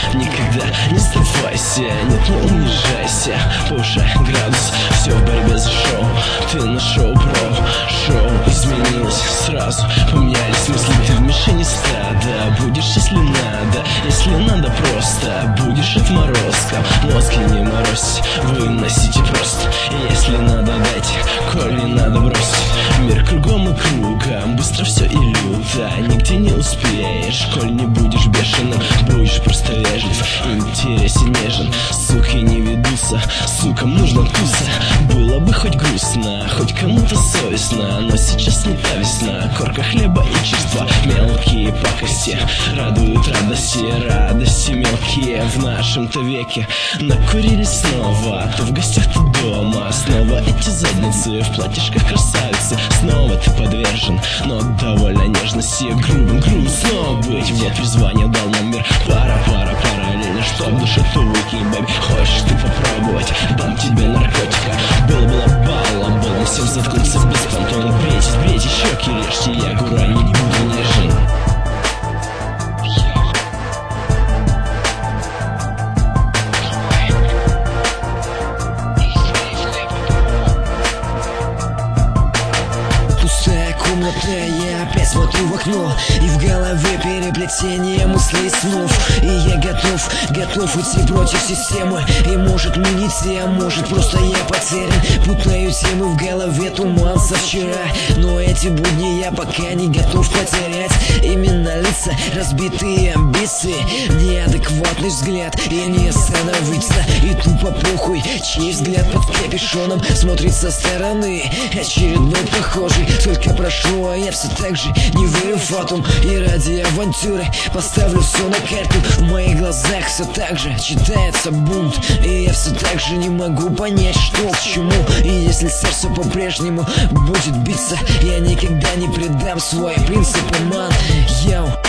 никогда не сдавайся. Нет, не унижайся, повышай градус, все в борьбе за шоу. Ты на шоу про, шоу изменилось сразу, поменялись мысли. Ты в мишени стада, будешь если надо просто будешь отморозком. Мозг не морозь, выносите просто. Если надо дайте, коль не надо бросить. Мир кругом и кругом, быстро все и люто, нигде не успеешь, коль не будешь бешеным. Будешь просто вежлив, интересен, нежен. Суки не ведутся, сукам нужно туса. Было бы хоть грустно, хоть кому-то совестно, но сейчас не та весна. Корка хлеба и чувства, мелкие пакости радуют радости мелкие в нашем-то веке. Накурились снова, то в гостях, то дома. Снова эти задницы в платьишках красавицы. Снова ты подвержен, но довольно нежности. Грубым снова быть. Вот призвание дал нам мир. Пара параллельно, что в душе то выкинь, бэби. Хочешь ты попробовать, дам тебе наркотика. Было баллом, всем заткнуться без понтона. Брейте, щеки режьте, я гура, не буду нежен. Я опять смотрю в окно, и в голове переплетение мыслей и снов. И я готов идти против системы. И может мы не те, а может просто я потерян. Путаю темы в голове, туман со вчера. Но эти будни я пока не готов потерять. Именно лица, разбитые амбиции, неадекватный взгляд, и не остановиться. И тупо похуй, чей взгляд под капюшоном смотрит со стороны. Очередной похожий, только прошло, а я все так же не верю в фатум. И ради авантюры поставлю все на карту. В моих глазах все так же читается бунт. И я все так же не могу понять, что к чему. И если сердце по-прежнему будет биться, я никогда не предам свои принципы, ман. Йоу.